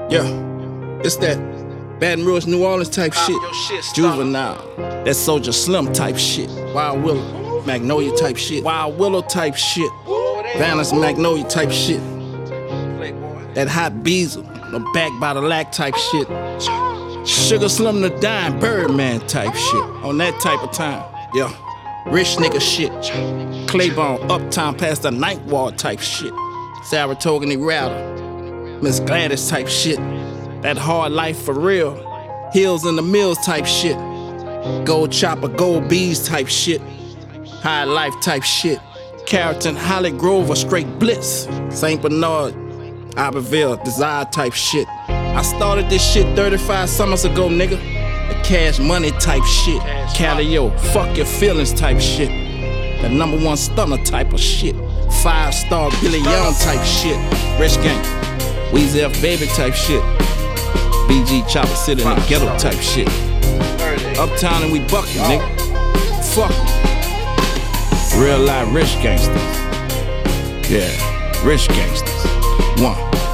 Yeah, it's that Baton Rouge, New Orleans type shit. Juvenile, that Soldier Slim type shit. Wild Willow, Magnolia type shit. Wild Willow type shit. Valence Magnolia type shit. That Hot Beezel, the Back by the Lack type shit. Sugar Slim the Dime, Birdman type shit. On that type of time, yeah. Rich nigga shit. Claiborne, Uptown past the Ninth Wall type shit. Saratoga Router, Miss Gladys type shit. That hard life for real. Hills in the Mills type shit. Gold Chopper, Gold Bees type shit. High Life type shit. Carrollton, Holly Grove, or straight Blitz. St. Bernard, Iberville, Desire type shit. I started this shit 35 summers ago, nigga. The Cash Money type shit. Calio, fuck your feelings type shit. The #1 stunner type of shit. 5-star Billy Young type shit. Rich Gang, Weezy F Baby type shit. BG Chopper City in the ghetto type shit. Uptown and we buckin', nigga. Fuck 'em. Real life rich gangsters. Yeah, rich gangsters. One.